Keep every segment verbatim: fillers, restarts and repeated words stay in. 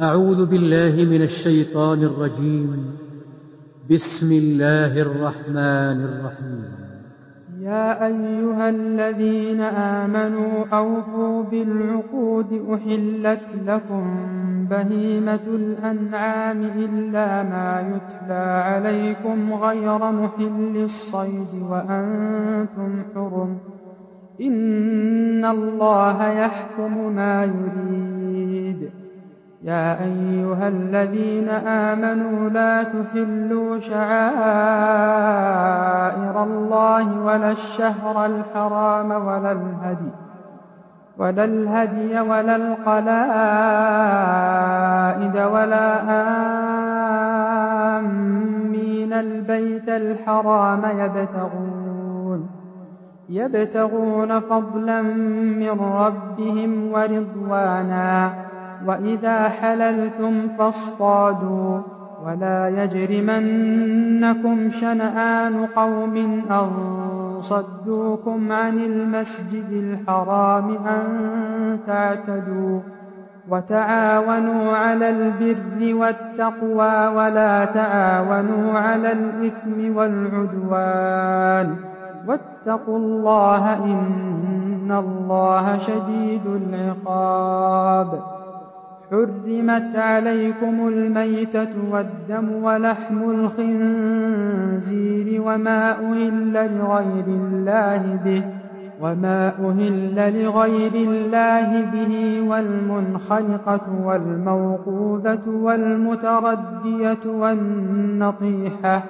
أعوذ بالله من الشيطان الرجيم. بسم الله الرحمن الرحيم. يا أيها الذين آمنوا أوفوا بالعقود أحلت لكم بهيمة الأنعام إلا ما يتلى عليكم غير محل الصيد وأنتم حرم إن الله يحكم ما يريد. يا أيها الذين آمنوا لا تحلوا شعائر الله ولا الشهر الحرام ولا الهدي ولا الهدي ولا القلائد ولا آمين البيت الحرام يبتغون يبتغون فضلا من ربهم ورضوانا وإذا حللتم فاصطادوا ولا يجرمنكم شنآن قوم أن صدوكم عن المسجد الحرام أن تعتدوا وتعاونوا على البر والتقوى ولا تعاونوا على الإثم والعدوان واتقوا الله إن الله شديد العقاب. حرمت عليكم الميتة والدم ولحم الخنزير وما أهل لغير الله به وما أهل لغير الله به والمنخنقة والموقوذة والمتردية والنطيحة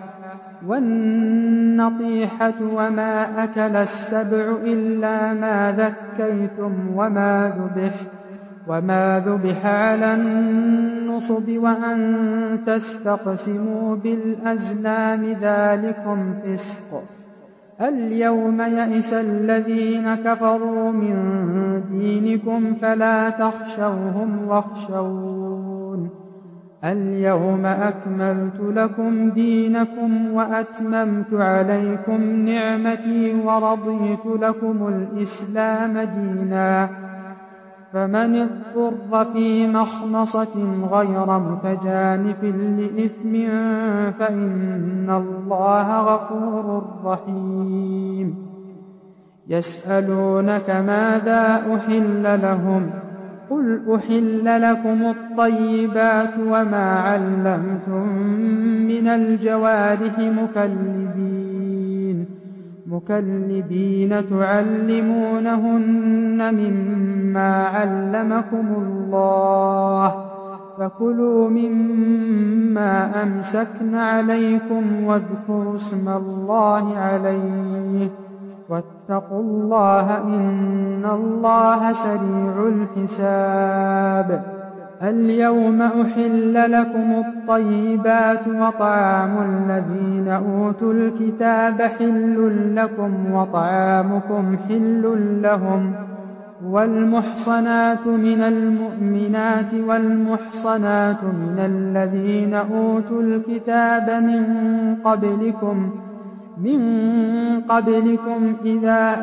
والنطيحة وما أكل السبع إلا ما ذكيتم وما ذبح وما ذبح على النصب وأن تستقسموا بالأزلام ذلكم فسق. اليوم يئس الذين كفروا من دينكم فلا تخشوهم واخشون اليوم أكملت لكم دينكم وأتممت عليكم نعمتي ورضيت لكم الإسلام دينا. فمن اضطر في مخمصة غير متجانف لإثم فإن الله غفور رحيم. يسألونك ماذا أحل لهم قل أحل لكم الطيبات وما علمتم من الجوارح مكلبين مكلبين تعلمونهن مما علمكم الله فكلوا مما أمسكن عليكم واذكروا اسم الله عليه واتقوا الله إن الله سريع الحساب. اليوم أحل لكم الطيبات وطعام الذين أوتوا الكتاب حل لكم وطعامكم حل لهم والمحصنات من المؤمنات والمحصنات من الذين أوتوا الكتاب من قبلكم من قبلكم إذا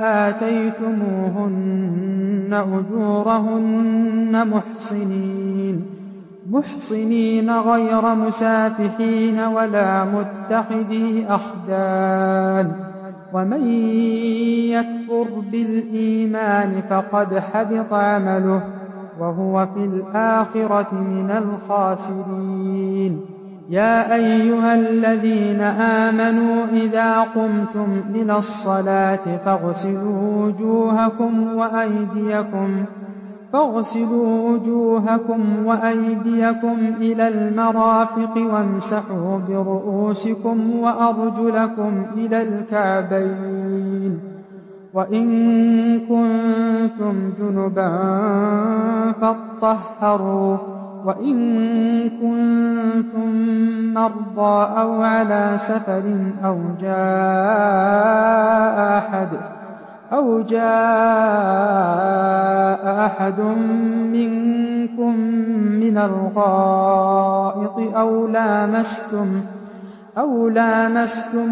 آتيتموهن أجورهن محصنين محصنين غير مسافحين ولا متخذي أخدان ومن يكفر بالإيمان فقد حبط عمله وهو في الآخرة من الخاسرين. يا أيها الذين آمنوا إذا قمتم إلى الصلاة فاغسلوا وجوهكم وأيديكم فاغسلوا وجوهكم وأيديكم إلى المرافق وامسحوا برؤوسكم وأرجلكم إلى الكعبين وإن كنتم جنبا فاطهروا وإن كنتم مرضى أو على سفر أو جاء أحد أو جاء أحد منكم من الغائط أو لامستم أو لامستم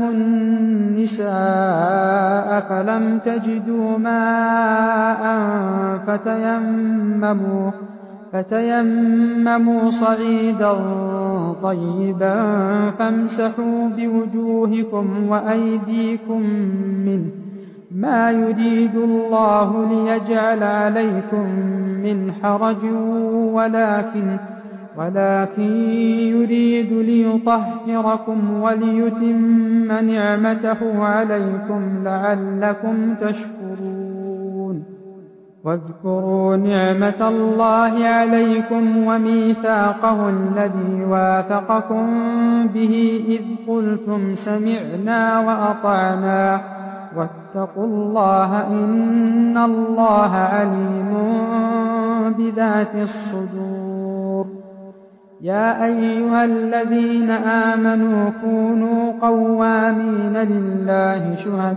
النساء فلم تجدوا ماء فتيمموا فتيمموا صعيدا طيبا فامسحوا بوجوهكم وأيديكم منه، ما يريد الله ليجعل عليكم من حرج ولكن ولكن يريد ليطهركم وليتم نعمته عليكم لعلكم تشكرون. واذكروا نعمة الله عليكم وميثاقه الذي واثقكم به إذ قلتم سمعنا وأطعنا واتقوا الله إن الله عليم بذات الصدور. يا أيها الذين آمنوا كونوا قوامين لله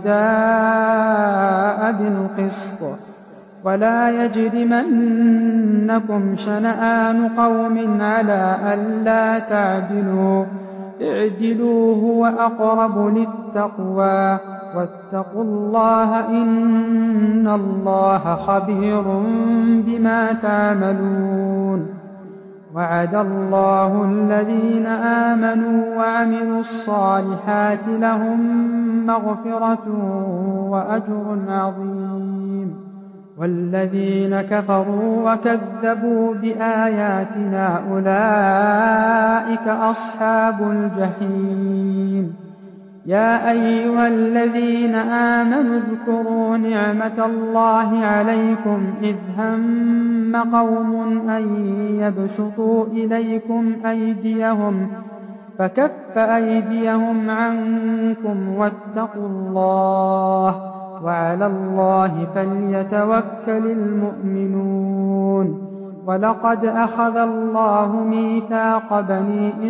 شهداء بالقسط ولا يجرمنكم شنآن قوم على ألا تعدلوا اعدلوا هو أقرب للتقوى واتقوا الله إن الله خبير بما تعملون. وعد الله الذين آمنوا وعملوا الصالحات لهم مغفرة وأجر عظيم، والذين كفروا وكذبوا بآياتنا أولئك أصحاب الجحيم. يا أيها الذين آمنوا اذكروا نعمة الله عليكم إذ هم قوم أن يبسطوا إليكم أيديهم فكف أيديهم عنكم واتقوا الله وعلى الله فليتوكل المؤمنون. ولقد أخذ الله ميثاق بني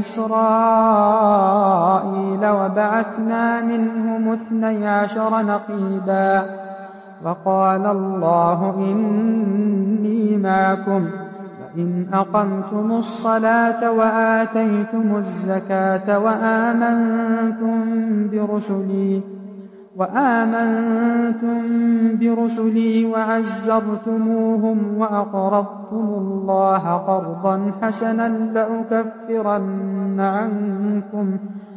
إسرائيل وبعثنا منهم اثني عشر نقيبا وقال الله إني معكم لئن أقمتم الصلاة وآتيتم الزكاة وآمنتم برسلي وآمنتم برسلي وعزرتموهم وأقرضتم الله قرضا حسنا لأكفرن عنكم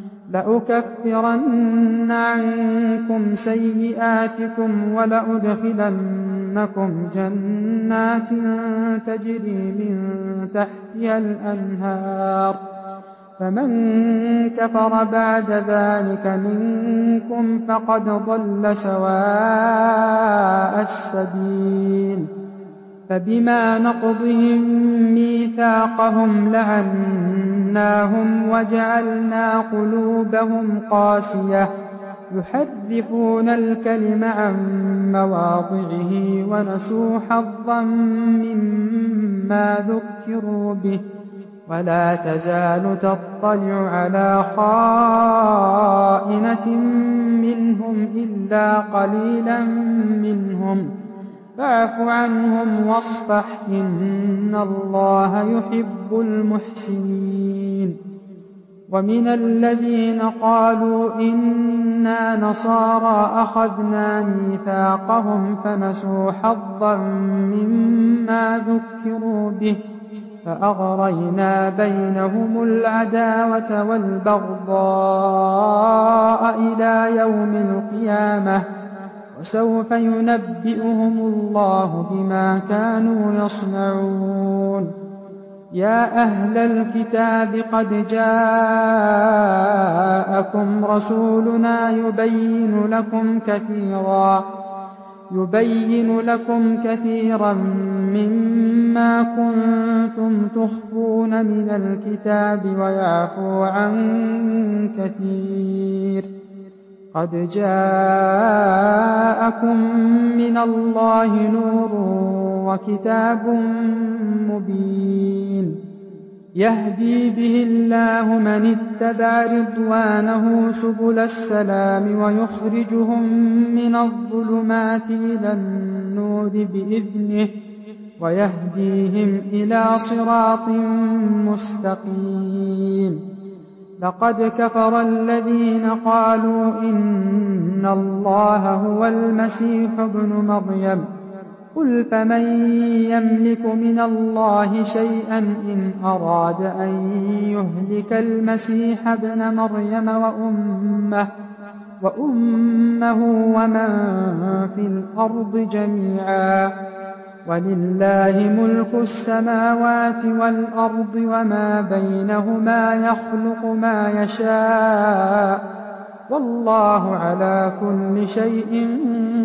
لأكفرن عنكم سيئاتكم ولأدخلنكم جنات تجري من تحتها الأنهار فمن كفر بعد ذلك منكم فقد ضل سواء السبيل. فبما نقضهم ميثاقهم لعناهم وجعلنا قلوبهم قاسية يحرفون الكلم عن مواضعه ونسوا حظا مما ذكروا به ولا تزال تطلع على خائنة منهم إلا قليلا منهم فاعف عنهم واصفح إن الله يحب المحسنين. ومن الذين قالوا إنا نصارى أخذنا ميثاقهم فنسوا حظا مما ذكروا به فأغرينا بينهم العداوة والبغضاء إلى يوم القيامة وسوف ينبئهم الله بما كانوا يصنعون. يا أهل الكتاب قد جاءكم رسولنا يبين لكم كثيرا يبين لكم كثيرا مما كنتم تخفون من الكتاب ويعفو عن كثير. قد جاءكم من الله نور وكتاب مبين يهدي به الله من اتبع رضوانه سبل السلام ويخرجهم من الظلمات إلى النور بإذنه ويهديهم إلى صراط مستقيم. لقد كفر الذين قالوا إن الله هو المسيح ابن مريم قل فمن يملك من الله شيئا إن أراد أن يهلك المسيح ابن مريم وأمه, وأمه ومن في الأرض جميعا ولله ملك السماوات والأرض وما بينهما يخلق ما يشاء والله على كل شيء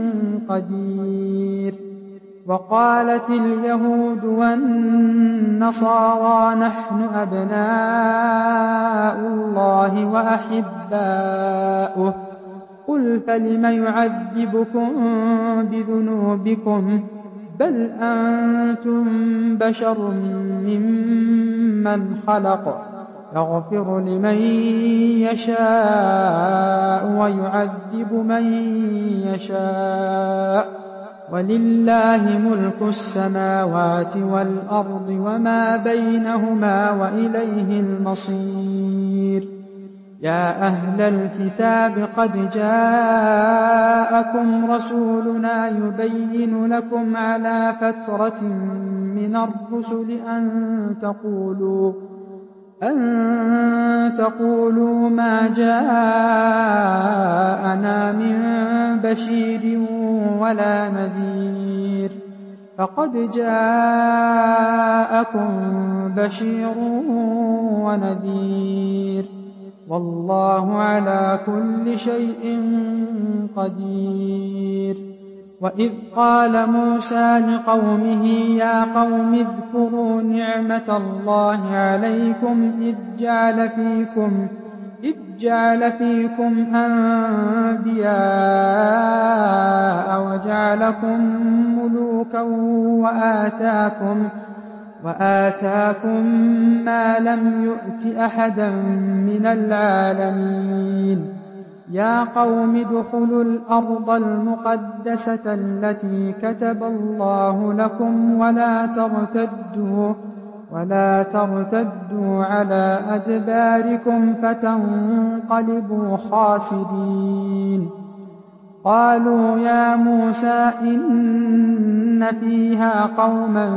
قدير. وقالت اليهود والنصارى نحن أبناء الله وأحباؤه قل فلم يعذبكم بذنوبكم بل أنتم بشر ممن خلق يغفر لمن يشاء ويعذب من يشاء ولله ملك السماوات والأرض وما بينهما وإليه المصير. يا أهل الكتاب قد جاءكم رسولنا يبين لكم على فترة من الرسل أن تقولوا أن تقولوا ما جاءنا من بشير ولا نذير فقد جاءكم بشير ونذير والله على كل شيء قدير. وإذ قال موسى لقومه يا قوم اذكروا نعمة الله عليكم إذ جعل فيكم إذ جعل فيكم أنبياء وجعلكم ملوكا وآتاكم وآتاكم ما لم يؤت أحدا من العالمين. يا قوم ادخلوا الأرض المقدسة التي كتب الله لكم ولا ترتدوا ولا ترتدوا على أدباركم فتنقلبوا خاسرين. قالوا يا موسى إن فيها قوما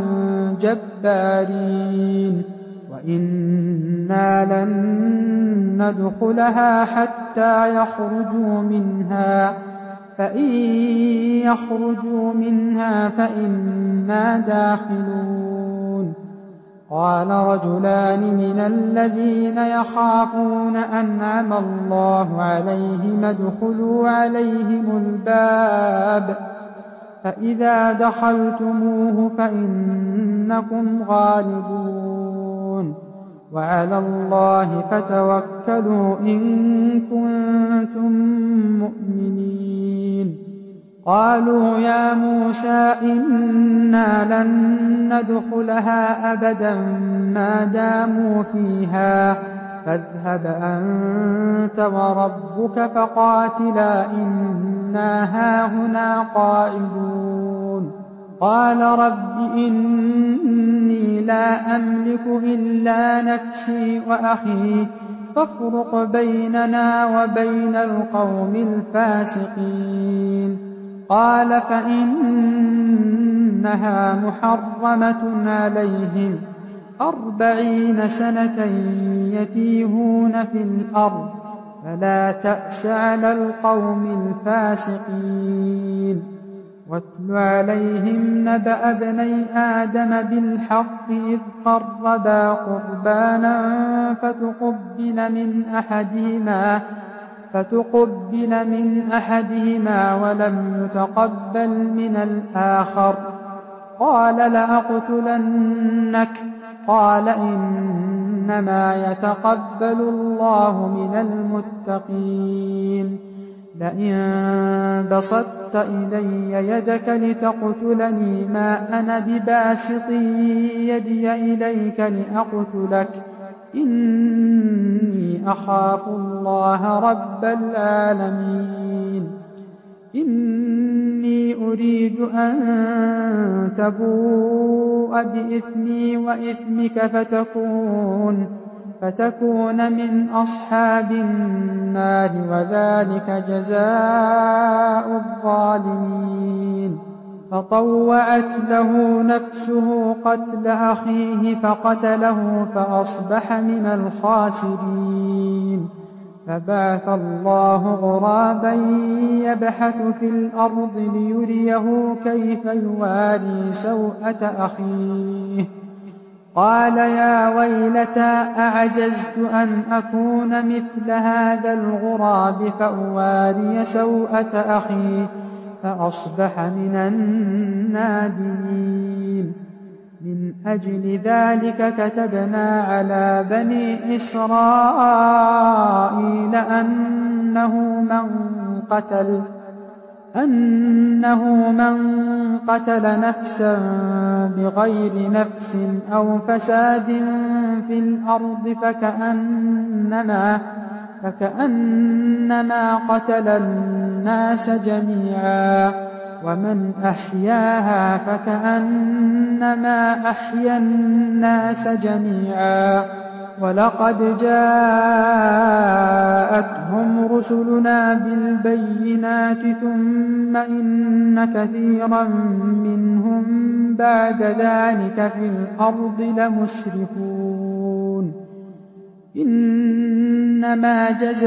جبارين وإنا لن ندخلها حتى يخرجوا منها فإن يخرجوا منها فإنا داخلون. قال رجلان من الذين يخافون أنعم الله عليهم ادخلوا عليهم الباب فإذا دخلتموه فإنكم غالبون وعلى الله فتوكلوا إن كنتم مؤمنين. قالوا يا موسى إنا لن ندخلها أبدا ما داموا فيها فاذهب أنت وربك فقاتلا إنا هاهنا قاعدون. قال رب إني لا أملك إلا نفسي وأخي فافرق بيننا وبين القوم الفاسقين. قال فإنها محرمة عليهم أربعين سنة يتيهون في الأرض فلا تأس على القوم الفاسقين. واتل عليهم نبأ ابني آدم بالحق إذ قربا قربانا فتقبل من أحدهما فتقبل من أحدهما ولم يتقبل من الآخر قال لأقتلنك قال إنما يتقبل الله من المتقين. لئن بسطت إلي يدك لتقتلني ما أنا بباسط يدي إليك لأقتلك إني أخاف الله رب العالمين. إني أريد أن تبوء بإثمي وإثمك فتكون فتكون من أصحاب النار وذلك جزاء الظالمين. فطوعت له نفسه قتل أخيه فقتله فأصبح من الخاسرين. فبعث الله غرابا يبحث في الأرض ليريه كيف يواري سوءة أخيه، قال يا ويلتى أعجزت أن أكون مثل هذا الغراب فأواري سوءة أخي فأصبح من النادمين. من أجل ذلك كتبنا على بني إسرائيل أنه من قتل أنه من قتل نفسا بغير نفس أو فساد في الأرض فكأنما, فكأنما قتل الناس جميعا، ومن أحياها فكأنما أحيا الناس جميعا. ولقد جاءتهم رسلنا بالبينات ثم إن كثيرا منهم بعد ذلك في الأرض لمسرفون. إنما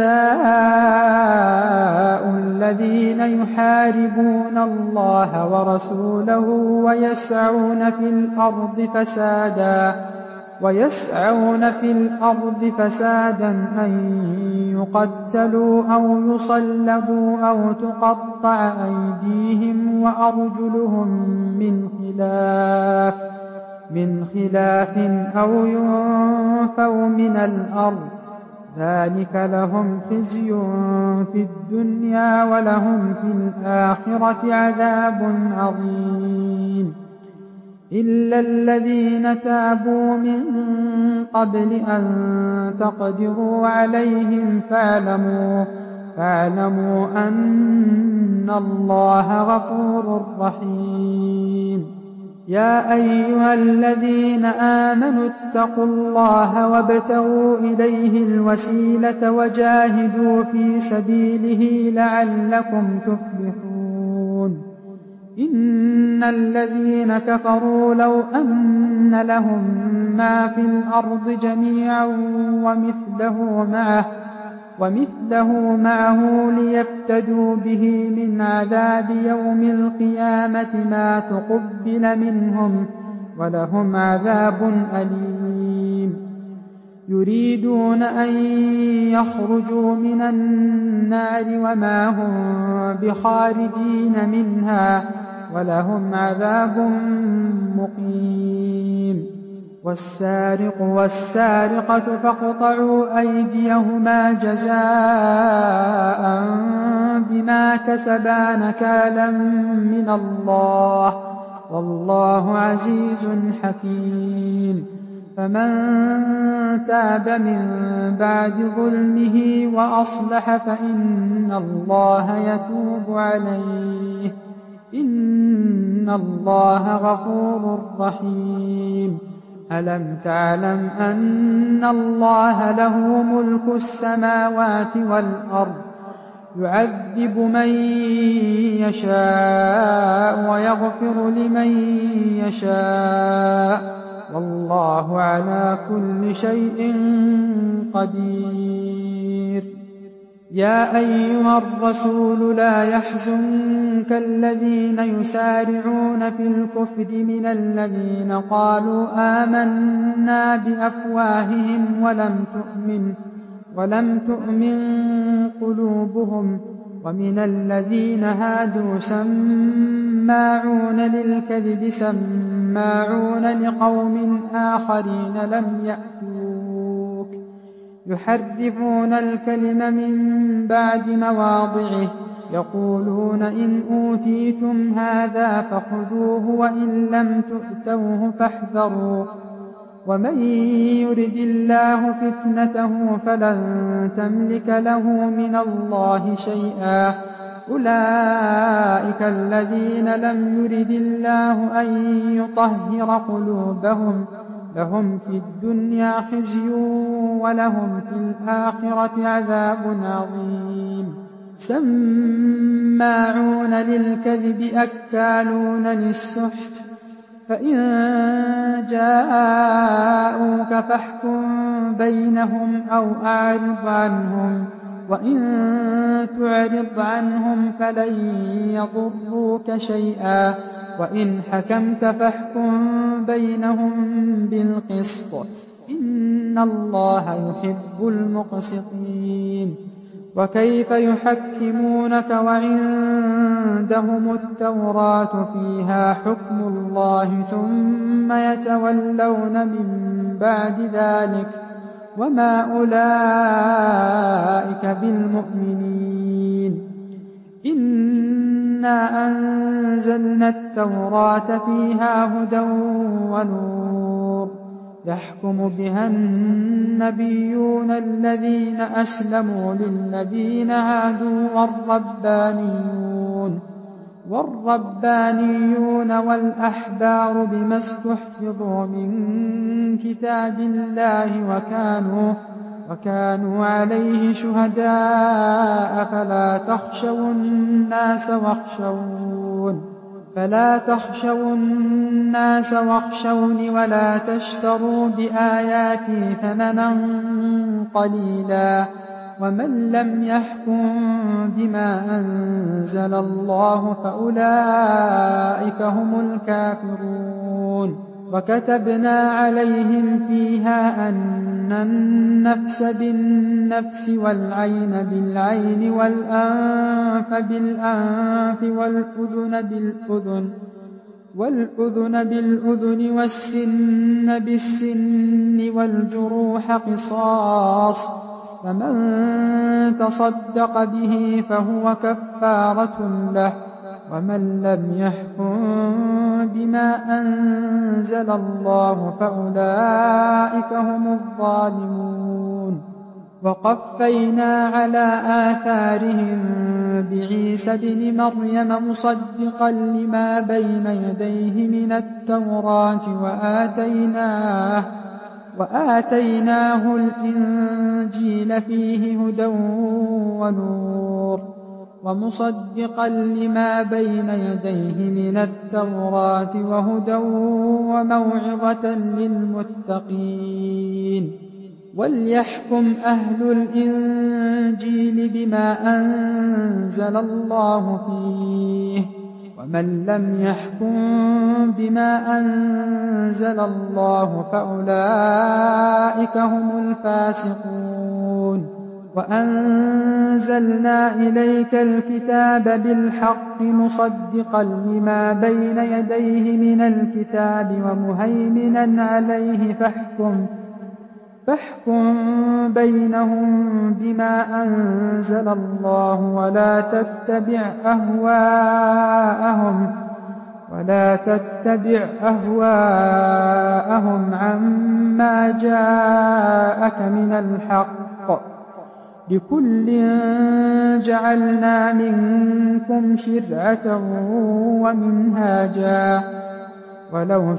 جزاء الذين يحاربون الله ورسوله ويسعون في الأرض فسادا ويسعون في الأرض فسادا أن يقتلوا أو يصلبوا أو تقطع أيديهم وأرجلهم من خلاف من خلاف أو ينفوا من الأرض، ذلك لهم خزي في الدنيا ولهم في الآخرة عذاب عظيم. إلا الذين تابوا من قبل أن تقدروا عليهم فاعلموا, فاعلموا أن الله غفور رحيم. يا أيها الذين آمنوا اتقوا الله وابتغوا إليه الوسيلة وجاهدوا في سبيله لعلكم تفلحون. إن الذين كفروا لو أن لهم ما في الأرض جميعا ومثله معه, ومثله معه ليفتدوا به من عذاب يوم القيامة ما تقبل منهم ولهم عذاب أليم. يريدون أن يخرجوا من النار وما هم بخارجين منها ولهم عذاب مقيم. والسارق والسارقة فاقطعوا أيديهما جزاء بما كسبا نكالا من الله والله عزيز حكيم. فمن تاب من بعد ظلمه وأصلح فإن الله يتوب عليه، إن الله غفور رحيم. ألم تعلم أن الله له ملك السماوات والأرض يعذب من يشاء ويغفر لمن يشاء والله على كل شيء قدير. يا أيها الرسول لا يحزنك الذين يسارعون في الكفر من الذين قالوا آمنا بأفواههم ولم تؤمن, ولم تؤمن قلوبهم، ومن الذين هادوا سماعون للكذب سماعون لقوم آخرين لم يأتوك يحرفون الكلم من بعد مواضعه يقولون إن أوتيتم هذا فخذوه وإن لم تؤتوه فاحذروا ومن يرد الله فتنته فلن تملك له من الله شيئا. أولئك الذين لم يرد الله أن يطهر قلوبهم لهم في الدنيا خزي ولهم في الآخرة عذاب عظيم. سماعون للكذب أكالون للسحت فإن جاءوك فاحكم بينهم أو أعرض عنهم وإن تعرض عنهم فلن يضروك شيئا وإن حكمت فاحكم بينهم بالقسط إن الله يحب المقسطين. وكيف يحكمونك وعندهم التوراة فيها حكم الله ثم يتولون من بعد ذلك وما أولئك بالمؤمنين. إنا أنزلنا التوراة فيها هدى ونور يحكم بها النبيون الذين أسلموا للذين هادوا والربانيون والربانيون والأحبار بما استحفظوا من كتاب الله وكانوا, وكانوا عليه شهداء فلا تخشوا الناس واخشون فلا تخشوا الناس واخشوني ولا تشتروا بآياتي ثمنا قليلا ومن لم يحكم بما أنزل الله فأولئك هم الكافرون. وكتبنا عليهم فيها أن النفس بالنفس والعين بالعين والأنف بالأنف والأذن بالأذن والأذن بالأذن والسن بالسن والجروح قصاص فمن تصدق به فهو كفارة له ومن لم يحكم بما أنزل الله فأولئك هم الظالمون. وقفينا على آثارهم بعيسى بن مريم مصدقا لما بين يديه من التوراة وآتيناه, وآتيناه الإنجيل فيه هدى ونور ومصدقا لما بين يديه من التوراة وهدى وموعظة للمتقين. وليحكم أهل الإنجيل بما أنزل الله فيه ومن لم يحكم بما أنزل الله فأولئك هم الفاسقون. وأنزلنا إليك الكتاب بالحق مصدقا لما بين يديه من الكتاب ومهيمنا عليه فاحكم فاحكم بينهم بما أنزل الله ولا تتبع أهواءهم ولا تتبع أهواءهم عما جاءك من الحق لكل جعلنا منكم شرعة ومنهاجا ولو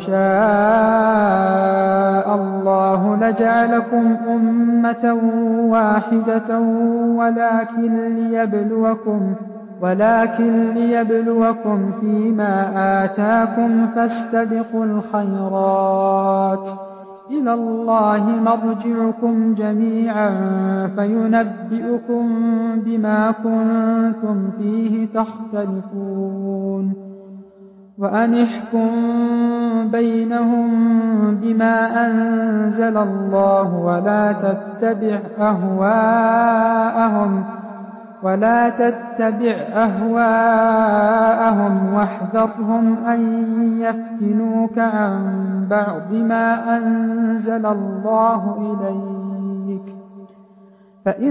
شاء الله لجعلكم أمة واحدة ولكن ليبلوكم ولكن ليبلوكم فيما آتاكم فاستبقوا الخيرات إلى الله مرجعكم جميعا فينبئكم بما كنتم فيه تختلفون. وأن احكم بينهم بما أنزل الله ولا تتبع أهواءهم ولا تتبع أهواءهم واحذرهم أن يفتنوك عن بعض ما أنزل الله إليك فإن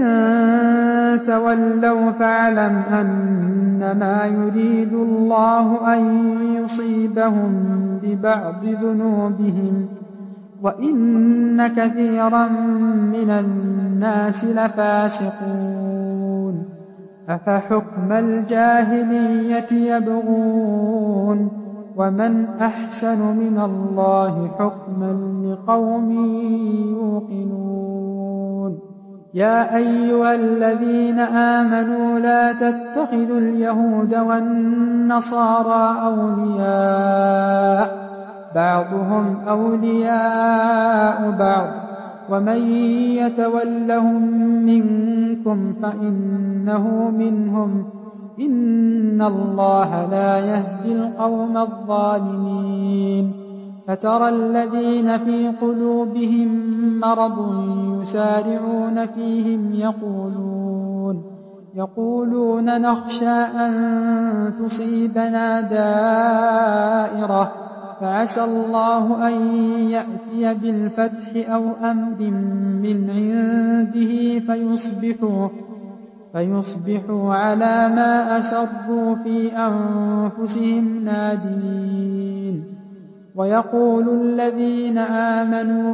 تولوا فاعلم أنما يريد الله أن يصيبهم ببعض ذنوبهم وإن كثيرا من الناس لفاسقون. أفحكم الجاهلية يبغون ومن أحسن من الله حكما لقوم يوقنون. يا أيها الذين آمنوا لا تتخذوا اليهود والنصارى أولياء بعضهم أولياء بعض ومن يتولهم منكم فإنه منهم إن الله لا يهدي القوم الظالمين فترى الذين في قلوبهم مرض يسارعون فيهم يقولون يقولون نخشى أن تصيبنا دائرة فعسى الله أن يأتي بالفتح أو أمر من عنده فيصبحوا, فيصبحوا على ما أسروا في أنفسهم نادمين ويقول الذين آمنوا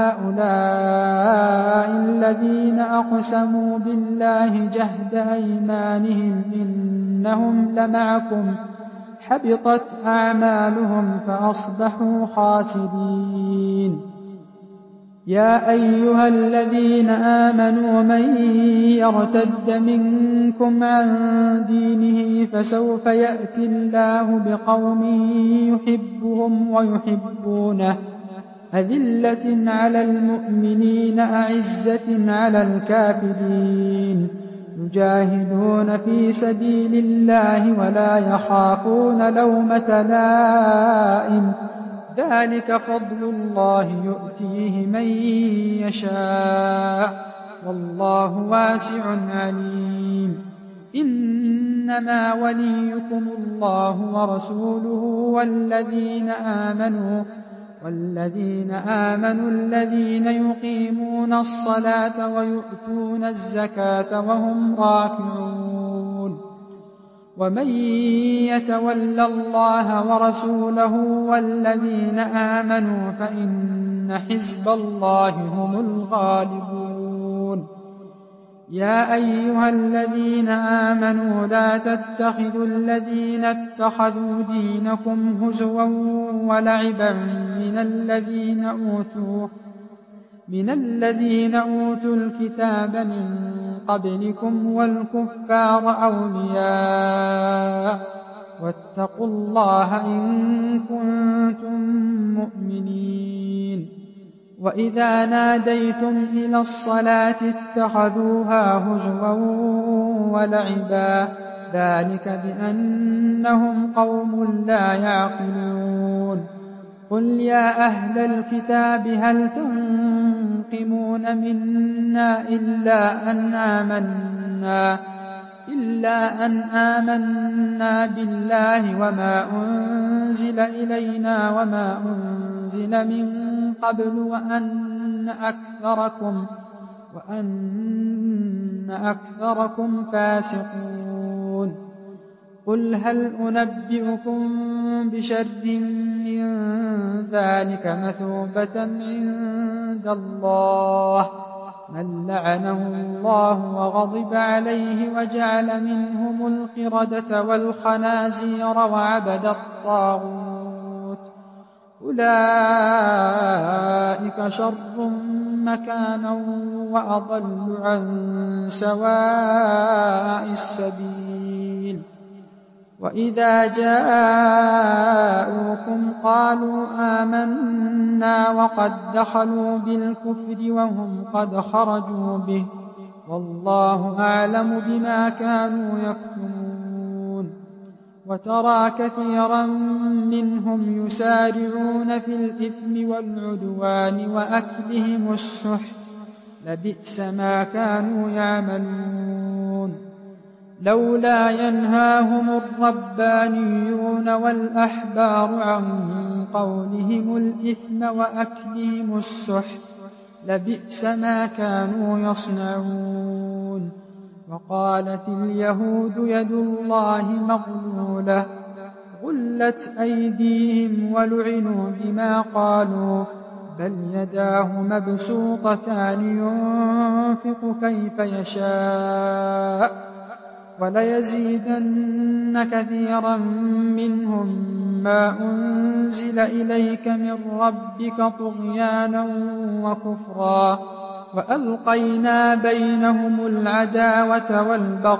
أهؤلاء الذين أقسموا بالله جهد أيمانهم إنهم لمعكم حبطت أعمالهم فأصبحوا خاسرين يا أيها الذين آمنوا من يرتد منكم عن دينه فسوف يأتي الله بقوم يحبهم ويحبونه أذلة على المؤمنين أعزة على الكافرين يجاهدون في سبيل الله ولا يخافون لومة لائم ذلك فضل الله يؤتيه من يشاء والله واسع عليم إنما وليكم الله ورسوله والذين آمنوا والذين آمنوا الذين يقيمون الصلاة ويؤتون الزكاة وهم راكعون ومن يتول الله ورسوله والذين آمنوا فإن حزب الله هم الغالبون يا أيها الذين آمنوا لا تتخذوا الذين اتخذوا دينكم هزوا ولعبا من الذين أوتوا من الذين أوتوا الكتاب من قبلكم والكفار أولياء واتقوا الله إن كنتم مؤمنين وإذا ناديتم إلى الصلاة اتخذوها هزوا ولعبا ذلك بأنهم قوم لا يعقلون قل يا أهل الكتاب هل تنقمون منا إلا أن آمنا إلا أن آمنا بالله وما أنزل إلينا وما أنزل من قبل وأن أكثركم وأن أكثركم فاسقون قل هل أنبئكم بشر من ذلك مثوبة عند الله من لعنه الله وغضب عليه وجعل منهم القردة والخنازير وعبد الطاغوت أولئك شر مكانا وأضل عن سواء السبيل وإذا جاءوكم قالوا آمنا وقد دخلوا بالكفر وهم قد خرجوا به والله أعلم بما كانوا يكتمون وترى كثيرا منهم يسارعون في الإثم والعدوان وأكلهم السحت لبئس ما كانوا يعملون لولا ينهاهم الربانيون والأحبار عن قولهم الإثم وأكلهم السحت لبئس ما كانوا يصنعون وقالت اليهود يد الله مغلولة غلت أيديهم ولعنوا بما قالوا بل يداه مبسوطتان ينفق كيف يشاء وليزيدن كثيرا منهم ما أنزل إليك من ربك طغيانا وكفرا وألقينا بينهم العداوة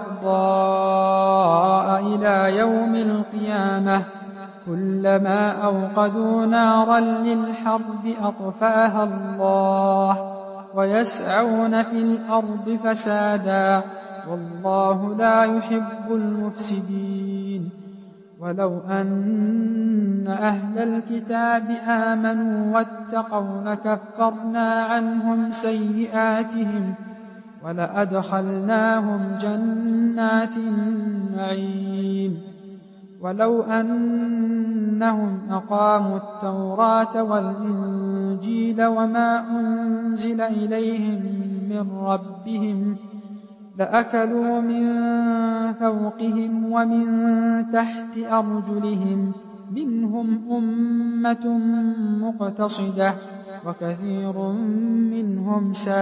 والبغضاء إلى يوم القيامة كلما أوقدوا نارا للحرب أطفأها الله ويسعون في الأرض فسادا والله لا يحب المفسدين. ولو أن أهل الكتاب آمنوا واتقوا لكفرنا عنهم سيئاتهم ولأدخلناهم جنات النعيم. ولو أنهم أقاموا التوراة والإنجيل وما أنزل إليهم من ربهم لأكلوا من فوقهم ومن تحت أرجلهم منهم أمة مقتصدة وكثير منهم ساء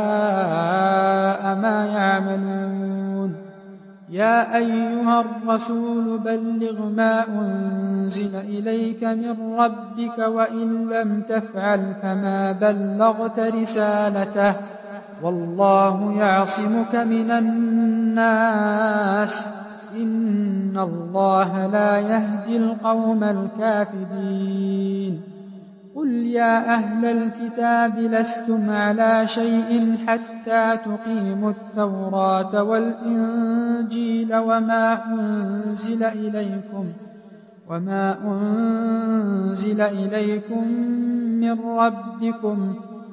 ما يعملون. يا أيها الرسول بلغ ما أنزل إليك من ربك وإن لم تفعل فما بلغت رسالته والله يعصمك من الناس إن الله لا يهدي القوم الكافرين. قل يا أهل الكتاب لستم على شيء حتى تقيموا التوراة والإنجيل وما أنزل إليكم وما أنزل إليكم من ربكم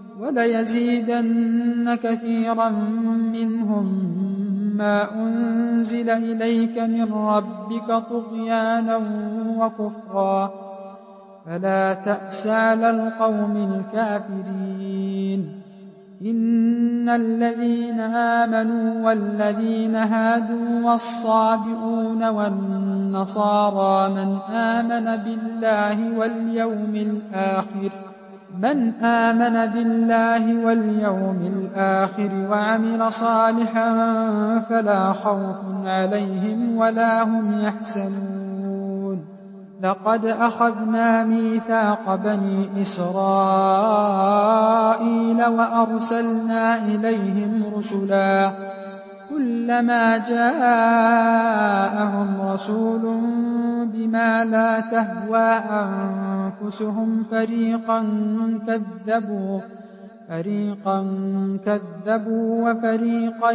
وليزيدن كثيرا منهم ما أنزل إليك من ربك طغيانا وكفرا فلا تأس على القوم الكافرين. إن الذين آمنوا والذين هادوا والصابئون والنصارى من آمن بالله واليوم الآخر من آمن بالله واليوم الآخر وعمل صالحا فلا خوف عليهم ولا هم يحزنون. لقد أخذنا ميثاق بني إسرائيل وأرسلنا إليهم رسلا كلما جاءهم رسول بما لا تهوى أنفسهم فريقا كذبوا فريقا كذبوا وفريقا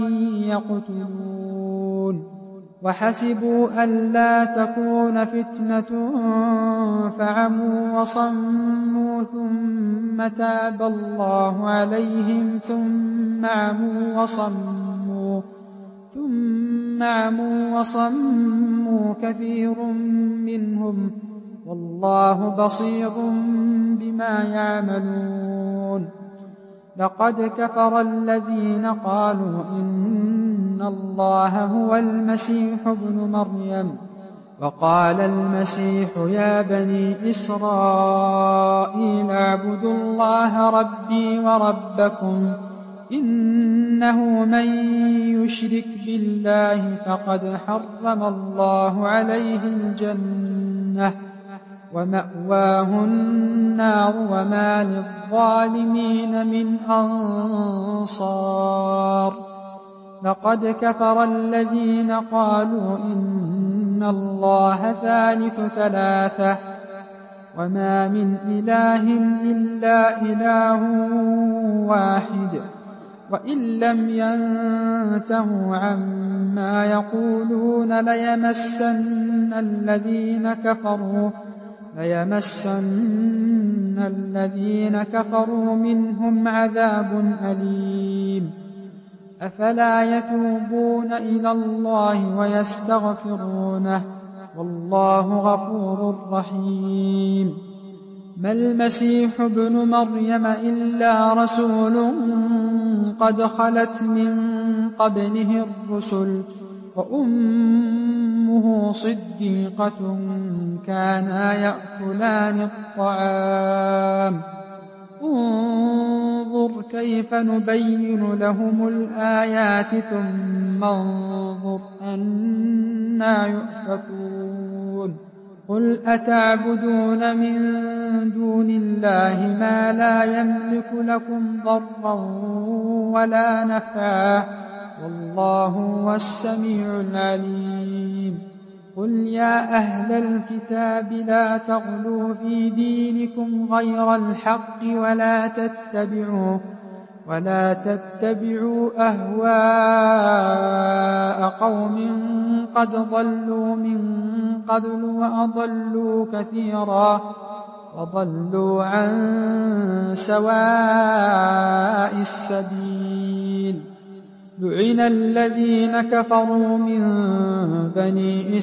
يقتلون. وحسبوا ألا تكون فتنة فعموا وصموا ثم تاب الله عليهم ثم عموا وصموا ثم عموا وصموا كثير منهم والله بصير بما يعملون. لقد كفر الذين قالوا إن الله هو المسيح ابن مريم وقال المسيح يا بني إسرائيل اعبدوا الله ربي وربكم إنه من يشرك بالله فقد حرم الله عليه الجنة ومأواه النار وما للظالمين من أنصار. لقد كفر الذين قالوا إن الله ثالث ثلاثة وما من إله إلا إله واحد وإن لم ينتهوا عما يقولون ليمسن الذين كفروا ليمسن الذين كفروا منهم عذاب أليم. أفلا يتوبون إلى الله ويستغفرونه والله غفور رحيم. ما المسيح ابن مريم إلا رسول قد خلت من قبله الرسل وأمه صديقة كانا يأكلان الطعام انظر كيف نبين لهم الآيات ثم انظر أنى يؤفكون. قل أتعبدون من دون الله ما لا يملك لكم ضرا ولا نفعا والله هو السميع العليم قل يا أهل الكتاب لا تغلوا في دينكم غير الحق ولا تتبعوا ولا تتبعوا أهواء قوم قد ضلوا من قبل وأضلوا كثيرا وضلوا عن سواء السبيل لعن الذين كفروا من بني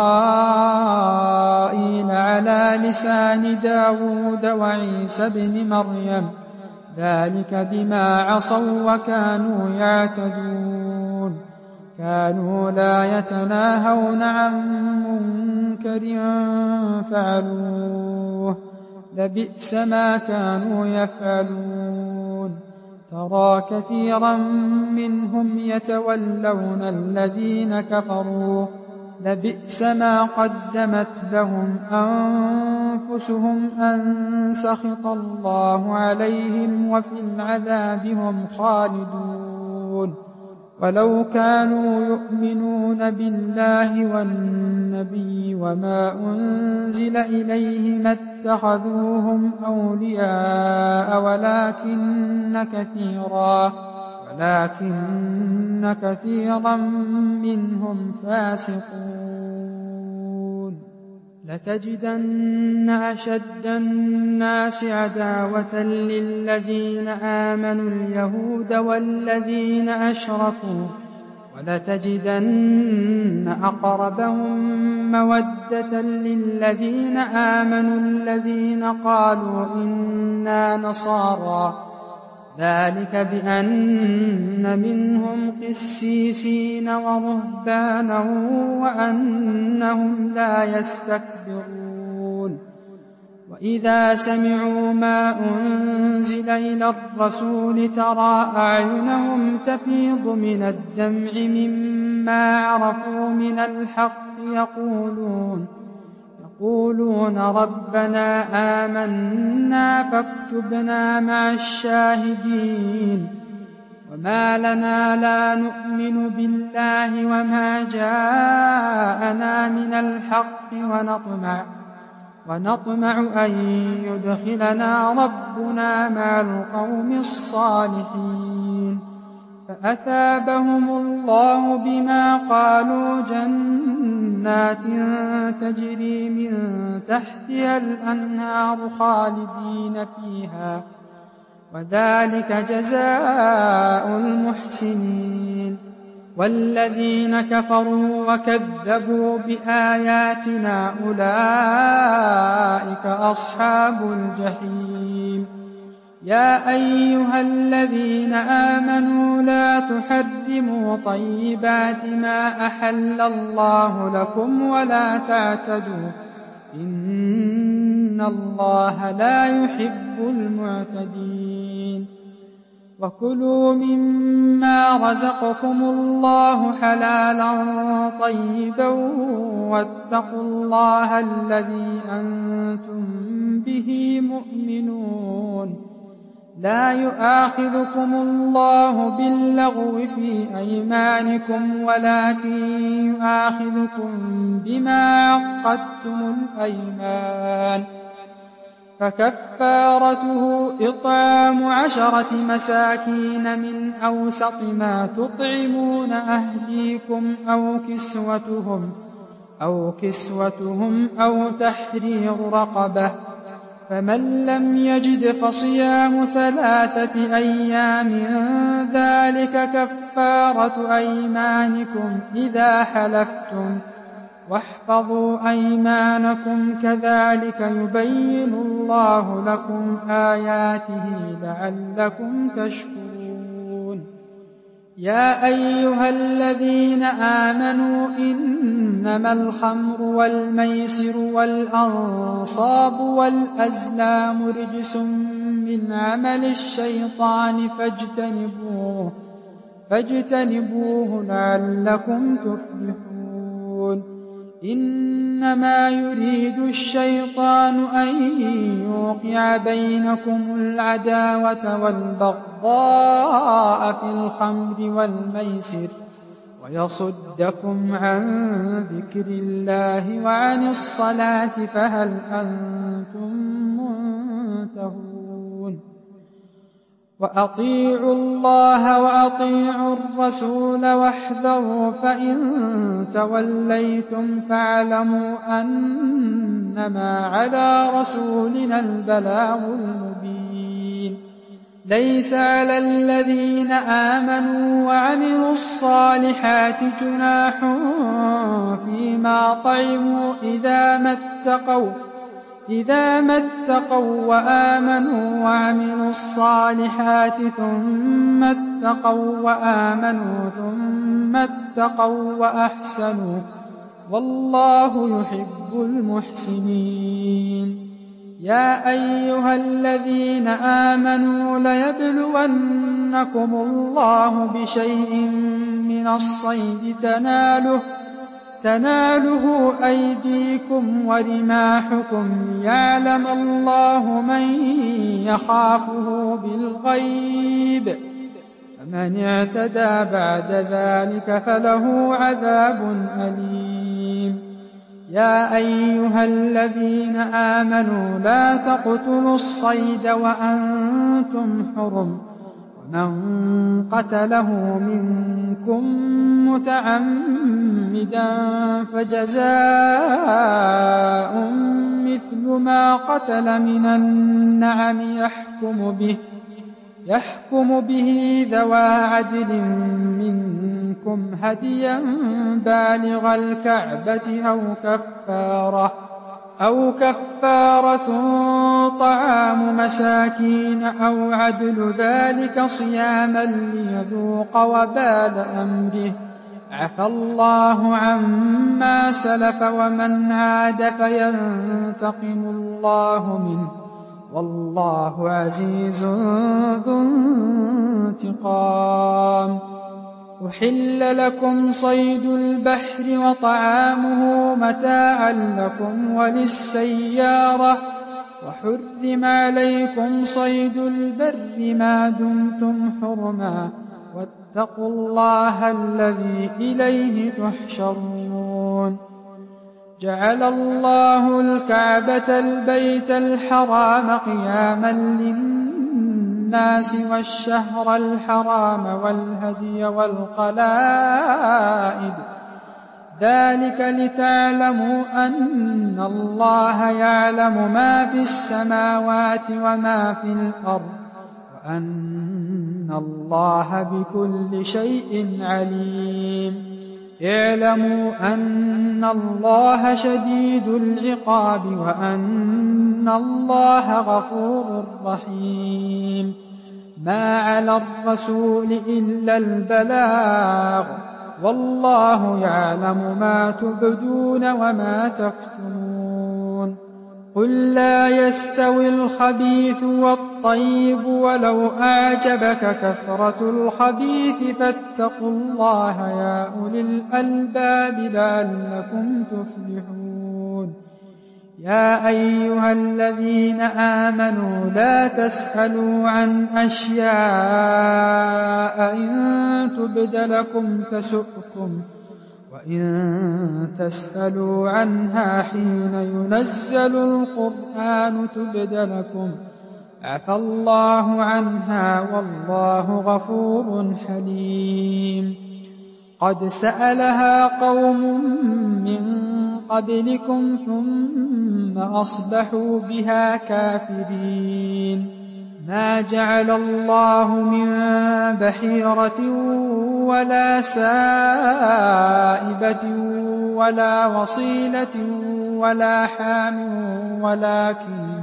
إسرائيل على لسان داود وعيسى بن مريم ذلك بما عصوا وكانوا يعتدون كانوا لا يتناهون عن منكر فعلوه لبئس ما كانوا يفعلون ترى كثيرا منهم يتولون الذين كفروا لبئس ما قدمت لهم أنفسهم أن سخط الله عليهم وفي العذاب هم خالدون ولو كانوا يؤمنون بالله والنبي وما أنزل إليه ما اتخذوهم أولياء ولكن كثيرا ولكن كثيرا منهم فاسقون لتجدن أشد الناس عداوة للذين آمنوا اليهود والذين أشركوا ولتجدن أقربهم مودة للذين آمنوا الذين قالوا إنا نصارى ذلك بأن منهم قسيسين ورهبانا وأنهم لا يستكبرون وإذا سمعوا ما أنزل إلى الرسول ترى أعينهم تفيض من الدمع مما عرفوا من الحق يقولون يقولون ربنا آمنا فاكتبنا مع الشاهدين وما لنا لا نؤمن بالله وما جاءنا من الحق ونطمع ونطمع أن يدخلنا ربنا مع القوم الصالحين فأثابهم الله بما قالوا جنات تجري من تحتها الأنهار خالدين فيها وذلك جزاء المحسنين والذين كفروا وكذبوا بآياتنا أولئك أصحاب الجحيم يا أيها الذين آمنوا لا تحرموا طيبات ما أحل الله لكم ولا تعتدوا إن الله لا يحب المعتدين وكلوا مما رزقكم الله حلالا طيبا واتقوا الله الذي أنتم به مؤمنون لا يؤاخذكم الله باللغو في أيمانكم ولكن يؤاخذكم بما عقدتم الأيمان فكفارته إطعام عشرة مساكين من أوسط ما تطعمون أهليكم أو كسوتهم أو كسوتهم أو تحرير رقبة فمن لم يجد فصيام ثلاثة أيام ذلك كفارة أيمانكم إذا حلفتم واحفظوا أيمانكم كذلك يبين الله لكم آياته لعلكم تشكرون يا أيها الذين آمنوا إنما الخمر والميسر والأنصاب والأزلام رجس من عمل الشيطان فاجتنبوه فاجتنبوه لعلكم تفلحون إنما يريد الشيطان أن يوقع بينكم العداوة والبغضاء في الخمر والميسر ويصدكم عن ذكر الله وعن الصلاة فهل أنتم منتهون وأطيعوا الله وأطيعوا الرسول واحذروا فإن توليتم فاعلموا أنما على رسولنا البلاغ المبين ليس على الذين آمنوا وعملوا الصالحات جناح فيما طعموا إذا ما اتقوا إذا ما اتقوا وآمنوا وعملوا الصالحات ثم اتقوا وآمنوا ثم اتقوا وأحسنوا والله يحب المحسنين يا أيها الذين آمنوا ليبلونكم الله بشيء من الصيد تناله تناله أيديكم ورماحكم ليعلم الله من يخافه بالغيب فمن اعتدى بعد ذلك فله عذاب أليم يا أيها الذين آمنوا لا تقتلوا الصيد وأنتم حرم ومن قتله منكم متعمدا فجزاء مثل ما قتل من النعم يحكم به يحكم به ذوى عدل منكم هديا بالغ الكعبة أو كفارة أو كفارة طعام مساكين أو عدل ذلك صياما ليذوق وبال أمره عفى الله عما سلف ومن عاد فينتقم الله منه والله عزيز ذو انتقام أحل لكم صيد البحر وطعامه متاعا لكم وللسيارة وحرم عليكم صيد البر ما دمتم حرما واتقوا الله الذي إليه تحشرون جعل الله الكعبة البيت الحرام قياما للناس والشهر الحرام والهدي والقلائد ذلك لتعلموا أن الله يعلم ما في السماوات وما في الأرض وأن الله بكل شيء عليم اعلموا أن الله شديد العقاب وأن الله غفور رحيم ما على الرسول إلا البلاغ والله يعلم ما تبدون وما تكتمون قل لا يستوي الخبيث والطيب ولو أعجبك كثرة الخبيث فاتقوا الله يا أولي الألباب لعلكم تفلحون يا أيها الذين آمنوا لا تسألوا عن أشياء إن تبد لكم تسؤكم وإن تسألوا عنها حين ينزل القرآن تبد لكم عفى الله عنها والله غفور حليم قد سألها قوم من قبلكم ثم أصبحوا بها كافرين ما جعل الله من بحيرة ولا سائبة ولا وصيلة ولا حام ولكن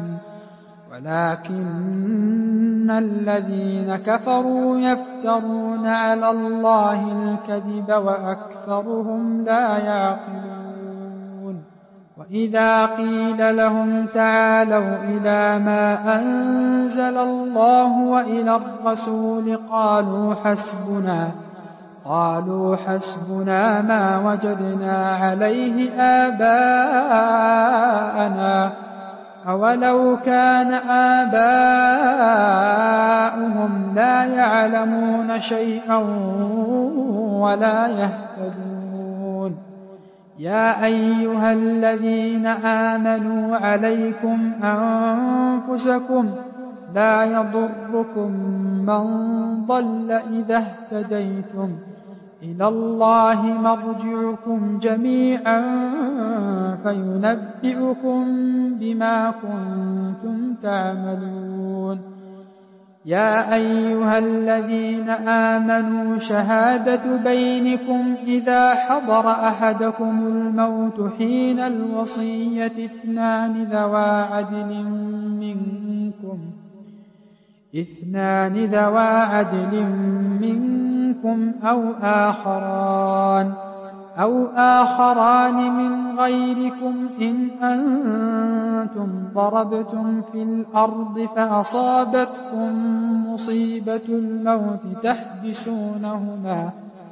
ولكن الذين كفروا يفترون على الله الكذب وأكثرهم لا يعقلون وإذا قيل لهم تعالوا إلى ما أنزل الله وإلى الرسول قالوا حسبنا قالوا حسبنا ما وجدنا عليه آباءنا أولو كان آباؤهم لا يعلمون شيئا ولا يهتدون يا أيها الذين آمنوا عليكم أنفسكم لا يضركم من ضل إذا اهتديتم إلى الله مرجعكم جميعا فينبئكم بما كنتم تعملون يا أيها الذين آمنوا شهادة بينكم إذا حضر أحدكم الموت حين الوصية اثنان ذوى عدل منكم اثنان ذوى عدل منكم أو آخران أو آخران من غيركم إن أنتم ضربتم في الأرض فأصابتكم مصيبة الموت تحبسونهما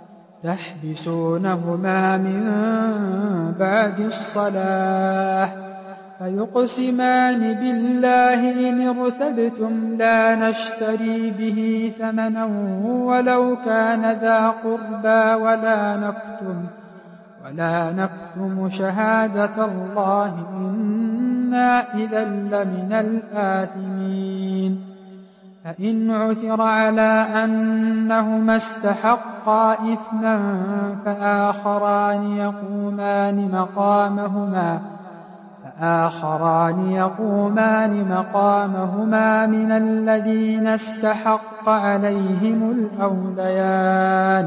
تحبسونهما من بعد الصلاة فيقسمان بالله إن ارتبتم لا نشتري به ثمنا ولو كان ذا قربى ولا نكتم ولا نكتم شهادة الله إنا إذا لمن الآثمين فإن عثر على أنهما استحقا إثما فآخران يقومان مقامهما فآخران يقومان مقامهما من الذين استحق عليهم الأوليان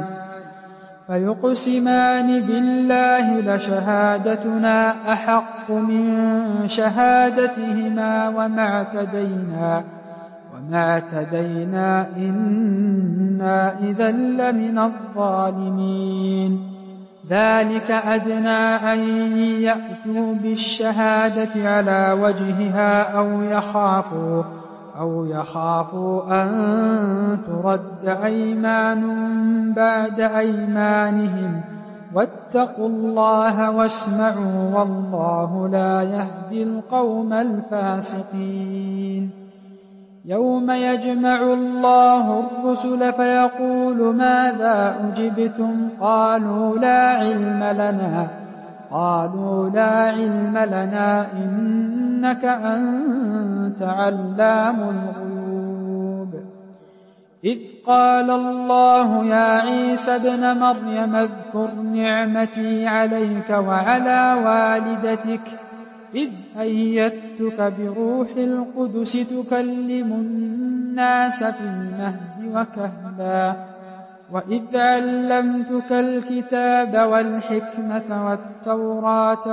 فيقسمان بالله لشهادتنا أحق من شهادتهما وما اعتدينا وما اعتدينا إنا إذا لمن الظالمين ذلك أدنى أن يأتوا بالشهادة على وجهها أو يخافوا أو يخافوا أن ترد أيمان بعد أيمانهم واتقوا الله واسمعوا والله لا يهدي القوم الفاسقين يوم يجمع الله الرسل فيقول ماذا أجبتم قالوا لا علم لنا قالوا لا علم لنا إنك أنت علام الغيوب إذ قال الله يا عيسى ابن مريم اذكر نعمتي عليك وعلى والدتك إذ أيدتك بروح القدس تكلم الناس في المهد وكهلا وإذ علمتك الكتاب والحكمة والتوراة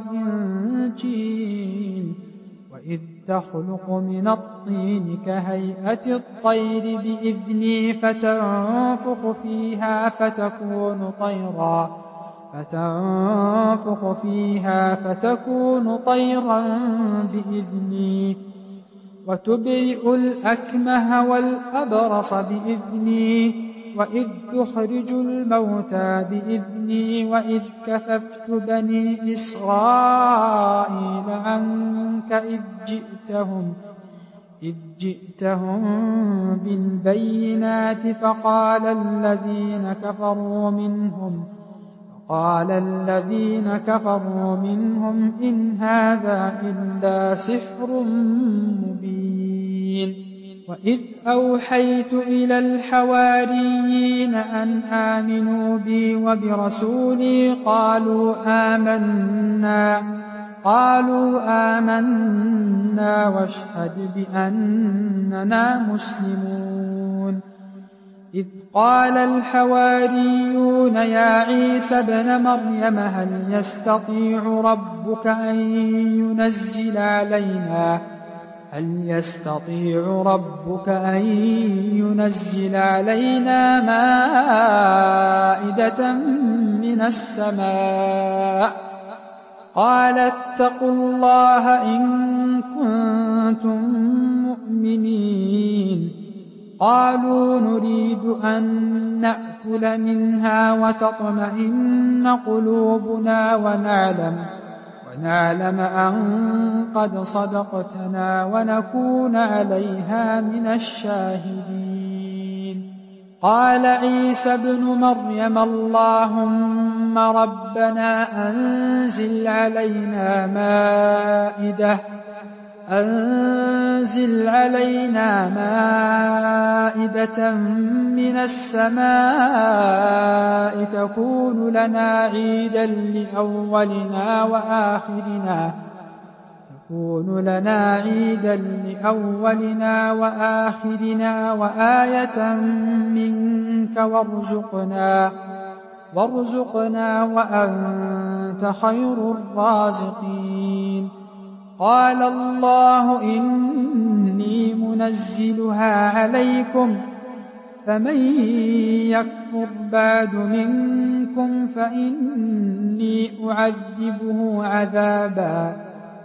والإنجيل وإذ تخلق من الطين كهيئة الطير بإذني فتنفخ فيها فتكون طيرا فتنفخ فيها فتكون طيرا بإذني وتبرئ الأكمه والأبرص بإذني وإذ تخرج الموتى بإذني وإذ كففت بني إسرائيل عنك إذ جئتهم إذ جئتهم بالبينات فقال الذين كفروا منهم قال الذين كفروا منهم إن هذا إلا سحر مبين وإذ أوحيت إلى الحواريين أن آمنوا بي وبرسولي قالوا آمنا قالوا آمنا واشهد بأننا مسلمون إذ قال الحواريون يا عيسى ابن مريم هل يستطيع ربك أن ينزل علينا هل يستطيع ربك أن ينزل علينا مائدة من السماء قال اتقوا الله إن كنتم مؤمنين قالوا نريد أن نأكل منها وتطمئن قلوبنا ونعلم, ونعلم أن قد صدقتنا ونكون عليها من الشاهدين. قال عيسى ابن مريم اللهم ربنا أنزل علينا مائدة أنزل علينا مائدة من السماء تكون لنا عيدا لأولنا وآخرنا تكون لنا عيدا لأولنا وآخرنا وآية منك وارزقنا وارزقنا وأنت خير الرازقين. قال الله إني منزلها عليكم فمن يكفر بعد منكم فإني أعذبه عذابا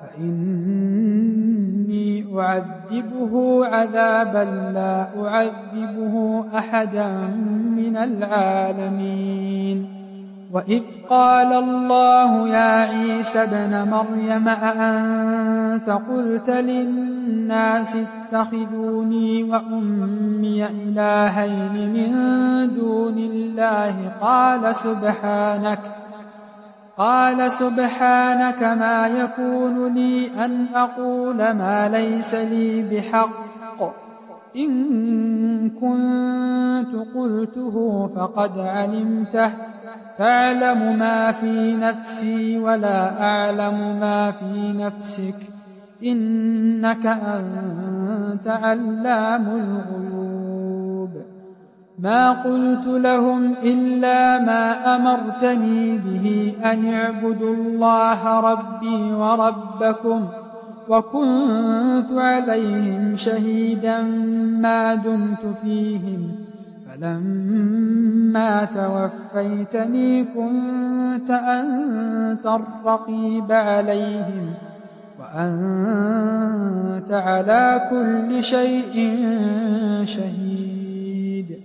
فإني أعذبه عذابا لا أعذبه أحدا من العالمين. وإذ قال الله يا عيسى ابن مريم أأنت قلت للناس اتخذوني وأمي إلهين من دون الله قال سبحانك قال سبحانك ما يكون لي أن أقول ما ليس لي بحق إن كنت قلته فقد علمته تعلم ما في نفسي ولا أعلم ما في نفسك إنك أنت علام الغيوب. ما قلت لهم إلا ما أمرتني به أن اعبدوا الله ربي وربكم وكنت عليهم شهيدا ما دمت فيهم فلما توفيتني كنت أنت الرقيب عليهم وأنت على كل شيء شهيد.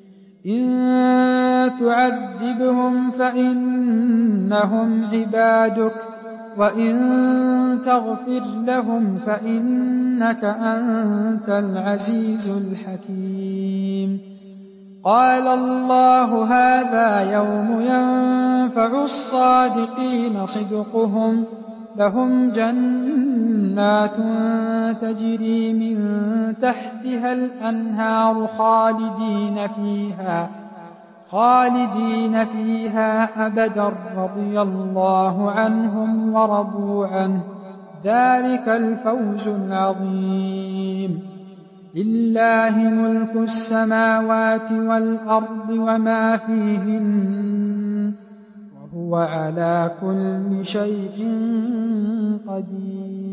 إن تعذبهم فإنهم عبادك وإن تغفر لهم فإنك أنت العزيز الحكيم. قال الله هذا يوم ينفع الصادقين صدقهم لهم جنات تجري من تحتها الأنهار خالدين فيها خالدين فيها أبدا رضي الله عنهم ورضوا عنه ذلك الفوز العظيم. لله ملك السماوات والأرض وما فيهن وهو على كل شيء قدير.